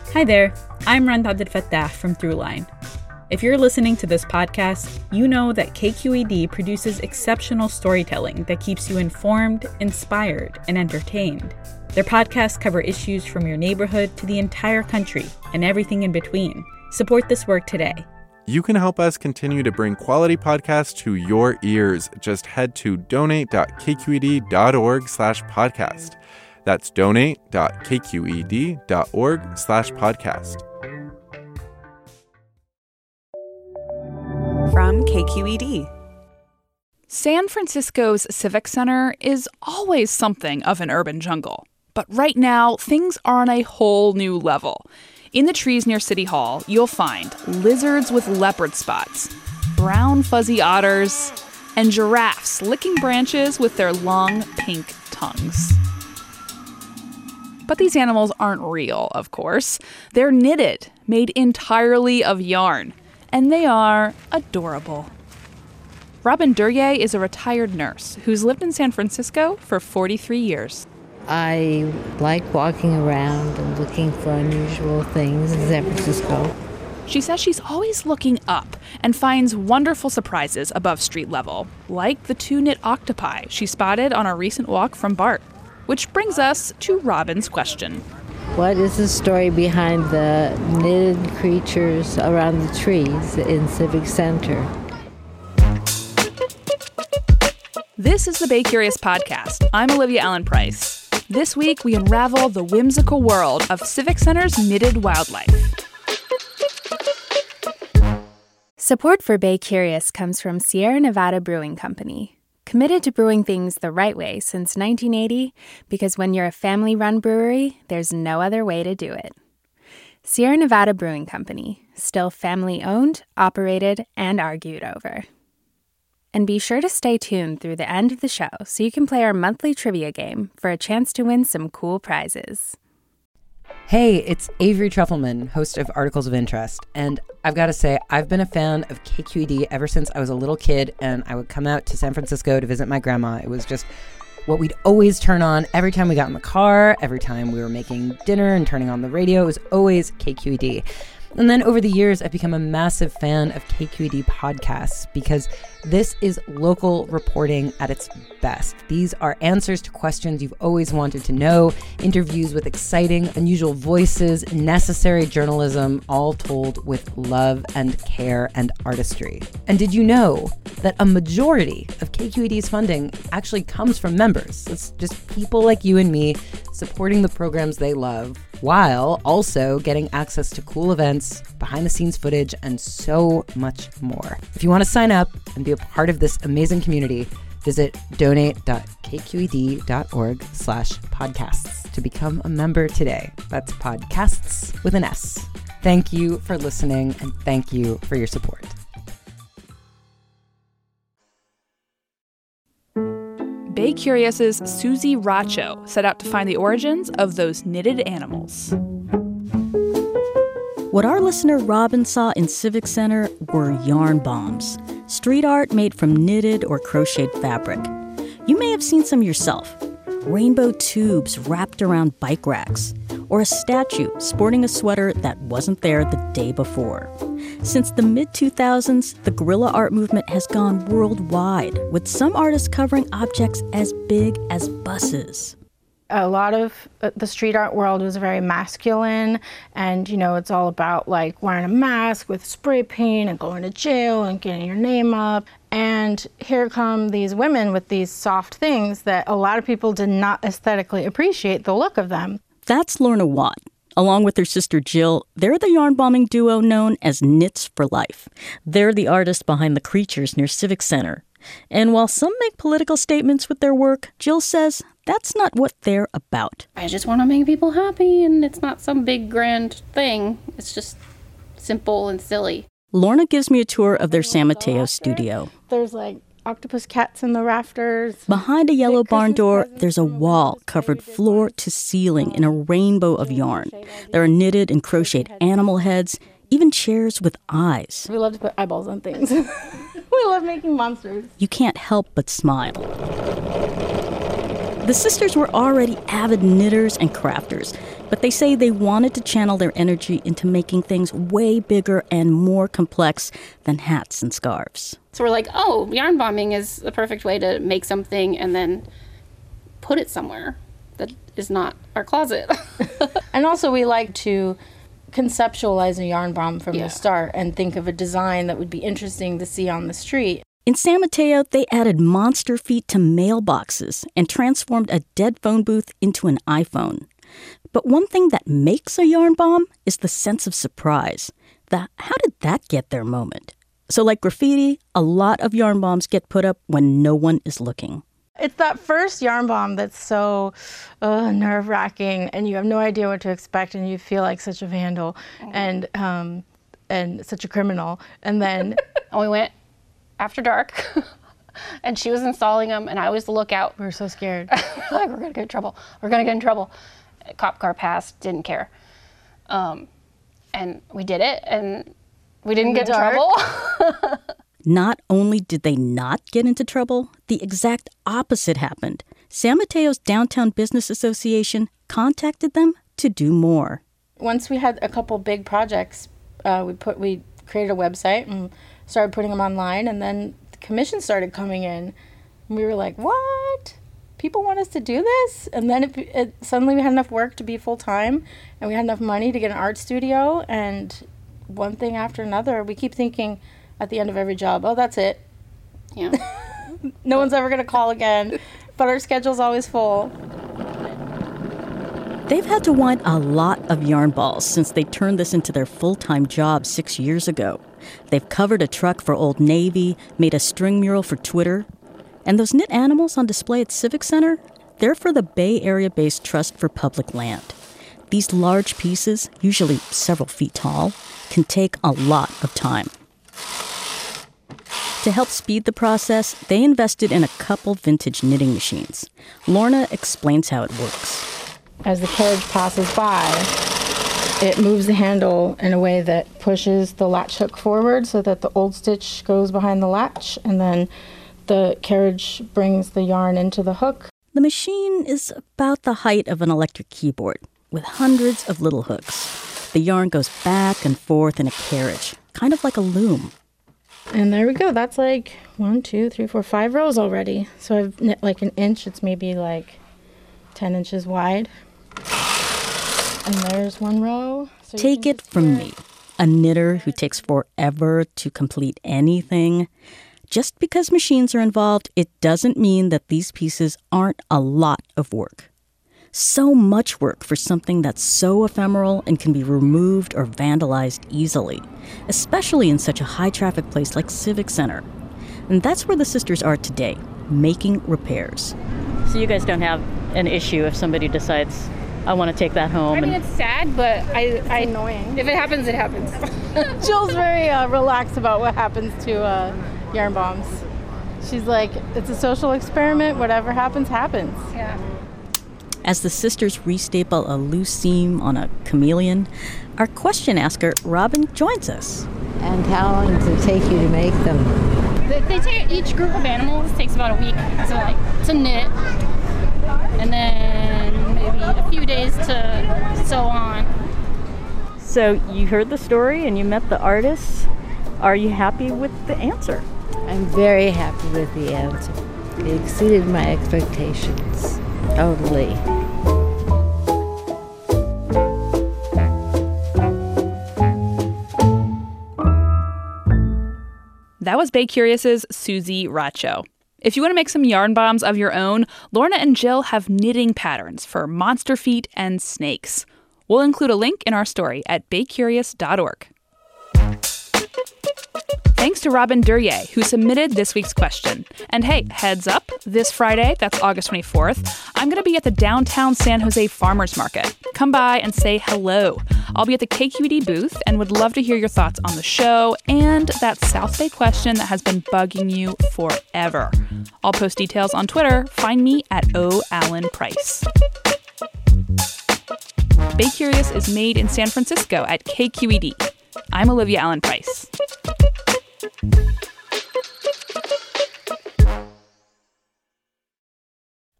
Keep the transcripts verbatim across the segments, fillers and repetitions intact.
Hi there, I'm Randa Abdelfattah from Throughline. If you're listening to this podcast, you know that K Q E D produces exceptional storytelling that keeps you informed, inspired, and entertained. Their podcasts cover issues from your neighborhood to the entire country and everything in between. Support this work today. You can help us continue to bring quality podcasts to your ears. Just head to donate.kqed.org slash podcast. That's donate.kqed.org slash podcast. From K Q E D. San Francisco's Civic Center is always something of an urban jungle. But right now, things are on a whole new level. In the trees near City Hall, you'll find lizards with leopard spots, brown fuzzy otters, and giraffes licking branches with their long pink tongues. But these animals aren't real, of course. They're knitted, made entirely of yarn, and they are adorable. Robin Duryea is a retired nurse who's lived in San Francisco for forty-three years. I like walking around and looking for unusual things in San Francisco. She says she's always looking up and finds wonderful surprises above street level, like the two knit octopi she spotted on a recent walk from BART. Which brings us to Robin's question. What is the story behind the knitted creatures around the trees in Civic Center? This is the Bay Curious podcast. I'm Olivia Allen Price. This week, we unravel the whimsical world of Civic Center's knitted wildlife. Support for Bay Curious comes from Sierra Nevada Brewing Company. Committed to brewing things the right way since nineteen eighty, because when you're a family-run brewery, there's no other way to do it. Sierra Nevada Brewing Company, still family-owned, operated, and argued over. And be sure to stay tuned through the end of the show so you can play our monthly trivia game for a chance to win some cool prizes. Hey, it's Avery Trufelman, host of Articles of Interest, and I've got to say, I've been a fan of K Q E D ever since I was a little kid, and I would come out to San Francisco to visit my grandma. It was just what we'd always turn on every time we got in the car, every time we were making dinner and turning on the radio. It was always K Q E D. And then over the years, I've become a massive fan of K Q E D podcasts because this is local reporting at its best. These are answers to questions you've always wanted to know, interviews with exciting, unusual voices, necessary journalism, all told with love and care and artistry. And did you know that a majority of K Q E D's funding actually comes from members? It's just people like you and me supporting the programs they love, while also getting access to cool events, behind-the-scenes footage, and so much more. If you want to sign up and be a part of this amazing community, visit donate.kqed.org slash podcasts to become a member today. That's podcasts with an S. Thank you for listening, and thank you for your support. Bay Curious's Susie Racho set out to find the origins of those knitted animals. What our listener Robin saw in Civic Center were yarn bombs, street art made from knitted or crocheted fabric. You may have seen some yourself. Rainbow tubes wrapped around bike racks, or a statue sporting a sweater that wasn't there the day before. Since the mid two thousands, the guerrilla art movement has gone worldwide, with some artists covering objects as big as buses. A lot of the street art world was very masculine, and, you know, it's all about, like, wearing a mask with spray paint and going to jail and getting your name up. And here come these women with these soft things that a lot of people did not aesthetically appreciate the look of them. That's Lorna Watt. Along with her sister Jill, they're the yarn bombing duo known as Knits for Life. They're the artists behind the creatures near Civic Center. And while some make political statements with their work, Jill says that's not what they're about. I just want to make people happy, and it's not some big grand thing. It's just simple and silly. Lorna gives me a tour of their San Mateo studio. There's like octopus cats in the rafters. Behind a yellow barn door, there's a wall covered floor to ceiling in a rainbow of yarn. There are knitted and crocheted animal heads, even chairs with eyes. We love to put eyeballs on things. We love making monsters. You can't help but smile. The sisters were already avid knitters and crafters, but they say they wanted to channel their energy into making things way bigger and more complex than hats and scarves. So we're like, oh, yarn bombing is the perfect way to make something and then put it somewhere that is not our closet. And also we like to conceptualize a yarn bomb from Yeah. the start and think of a design that would be interesting to see on the street. In San Mateo, they added monster feet to mailboxes and transformed a dead phone booth into an iPhone. But one thing that makes a yarn bomb is the sense of surprise. The how did that get there moment? So like graffiti, a lot of yarn bombs get put up when no one is looking. It's that first yarn bomb that's so uh, nerve-wracking, and you have no idea what to expect, and you feel like such a vandal and um, and such a criminal. And then And we went after dark, and she was installing them, and I was the lookout. we were so scared. Like, we're gonna get in trouble. We're gonna get in trouble. A cop car passed, didn't care. Um, and we did it, and we didn't In get the in dark? trouble. Not only did they not get into trouble, the exact opposite happened. San Mateo's Downtown Business Association contacted them to do more. Once we had a couple big projects, uh, we put we created a website and started putting them online, and then the commissions started coming in. And we were like, what? People want us to do this? And then it, it, suddenly we had enough work to be full-time, and we had enough money to get an art studio, and one thing after another. We keep thinking at the end of every job, oh, that's it. Yeah. No one's ever going to call again, but our schedule's always full. They've had to wind a lot of yarn balls since they turned this into their full-time job six years ago. They've covered a truck for Old Navy, made a string mural for Twitter. And those knit animals on display at Civic Center, they're for the Bay Area-based Trust for Public Land. These large pieces, usually several feet tall, can take a lot of time. To help speed the process, they invested in a couple vintage knitting machines. Lorna explains how it works. As the carriage passes by, it moves the handle in a way that pushes the latch hook forward so that the old stitch goes behind the latch, and then the carriage brings the yarn into the hook. The machine is about the height of an electric keyboard, with hundreds of little hooks. The yarn goes back and forth in a carriage, kind of like a loom. And there we go. That's like one, two, three, four, five rows already. So I've knit like an inch. It's maybe like ten inches wide. And there's one row. So Take it from me, a knitter who takes forever to complete anything. Just because machines are involved, it doesn't mean that these pieces aren't a lot of work. So much work for something that's so ephemeral and can be removed or vandalized easily, especially in such a high-traffic place like Civic Center. And that's where the sisters are today, making repairs. So you guys don't have an issue if somebody decides, I want to take that home? I mean, and- it's sad, but I, I annoying. If it happens, it happens. Jill's very uh, relaxed about what happens to uh, yarn bombs. She's like, it's a social experiment. Whatever happens, happens. Yeah. As the sisters restaple a loose seam on a chameleon, our question asker, Robin, joins us. And how long does it take you to make them? They, they take each group of animals takes about a week to like to knit, and then maybe a few days to sew on. So you heard the story and you met the artists. Are you happy with the answer? I'm very happy with the answer. It exceeded my expectations. Totally. That was Bay Curious's Susie Racho. If you want to make some yarn bombs of your own, Lorna and Jill have knitting patterns for monster feet and snakes. We'll include a link in our story at bay curious dot org. Thanks to Robin Duryea, who submitted this week's question. And hey, heads up, this Friday, that's August twenty-fourth, I'm going to be at the downtown San Jose Farmers Market. Come by and say hello. I'll be at the K Q E D booth and would love to hear your thoughts on the show and that South Bay question that has been bugging you forever. I'll post details on Twitter. Find me at O Allen Price. Bay Curious is made in San Francisco at K Q E D. I'm Olivia Allen Price.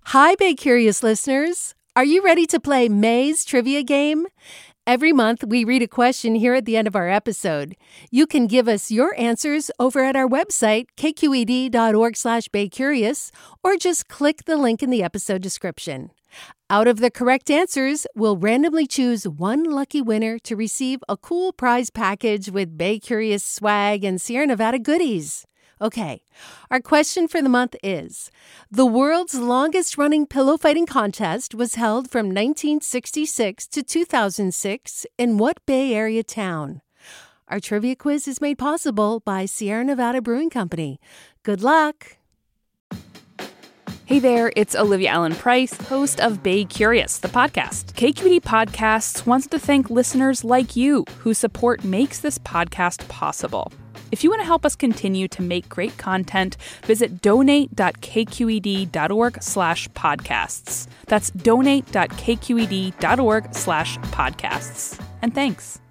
Hi, Bay Curious listeners. Are you ready to play May's trivia game? Every month, we read a question here at the end of our episode. You can give us your answers over at our website, k q e d dot org slash bay curious, or just click the link in the episode description. Out of the correct answers, we'll randomly choose one lucky winner to receive a cool prize package with Bay Curious swag and Sierra Nevada goodies. Okay, our question for the month is, the world's longest-running pillow fighting contest was held from nineteen sixty-six to two thousand six in what Bay Area town? Our trivia quiz is made possible by Sierra Nevada Brewing Company. Good luck! Hey there, it's Olivia Allen Price, host of Bay Curious, the podcast. K Q E D Podcasts wants to thank listeners like you whose support makes this podcast possible. If you want to help us continue to make great content, visit donate.kqed.org slash podcasts. That's donate.kqed.org slash podcasts. And thanks.